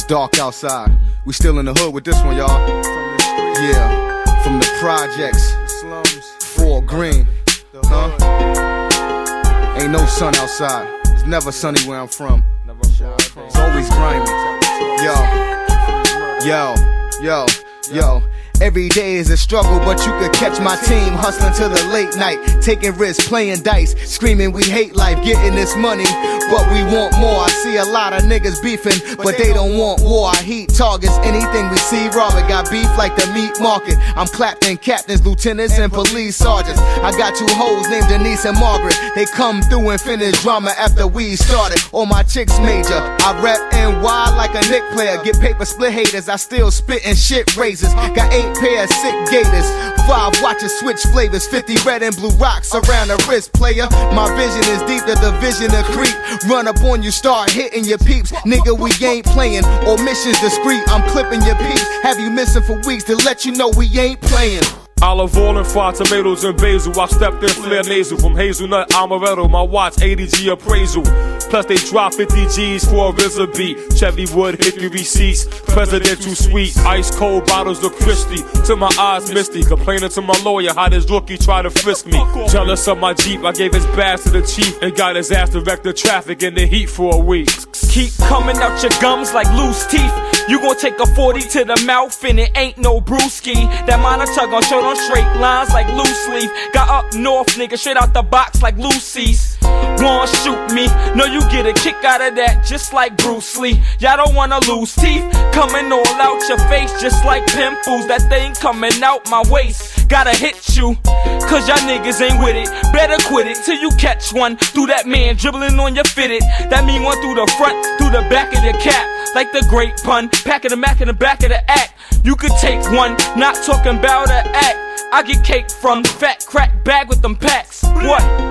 dark outside. We still in the hood with this one, y'all. Yeah, from the projects, Fort Greene, huh? Ain't no sun outside. It's never sunny where I'm from. It's always grimy. Yo. Every day is a struggle, but you could catch my team hustling till the late night, taking risks, playing dice, screaming we hate life, getting this money, but we want more. I see a lot of niggas beefing, but they don't want war. I heat targets, anything we see, Robert got beef like the meat market. I'm clapping captains, lieutenants, and police sergeants. I got two hoes named Denise and Margaret. They come through and finish drama after we started. All my chicks major. I rap NY like a Knick player. Get paper split haters, I still spit and shit razors. Got 8 pair of sick gators, 5 watches switch flavors, 50 red and blue rocks around the wrist, player. My vision is deep, the division of creep. Run up on you, start hitting your peeps. Nigga, we ain't playing, or missions discreet. I'm clipping your peeps, have you missing for weeks to let you know we ain't playing. Olive oil and fried tomatoes and basil. I stepped in flare nasal from hazelnut amaretto. My watch 80G appraisal. Plus they drop 50 G's for a RZA beat. Chevy Wood, hickory seats, presidential suite. Ice cold bottles of Christie. To my eyes misty. Complaining to my lawyer how this rookie tried to frisk me. Jealous of my Jeep, I gave his badge to the chief and got his ass to wreck the traffic in the heat for a week. Keep coming out your gums like loose teeth. You gon' take a 40 to the mouth and it ain't no brewski. That monitor gon' show on straight lines like loose leaf. Got up north, nigga, straight out the box like Lucy's. Wanna shoot me? No, you get a kick out of that just like Bruce Lee. Y'all don't wanna lose teeth. Coming all out your face just like pimples. That thing coming out my waist. Gotta hit you, cause y'all niggas ain't with it. Better quit it till you catch one. Through that man dribbling on your fitted. That mean one through the front, through the back of your cap. Like the great pun, packing the Mac in the back of the act. You could take one, not talking about an act. I get cake from fat crack bag with them packs. What?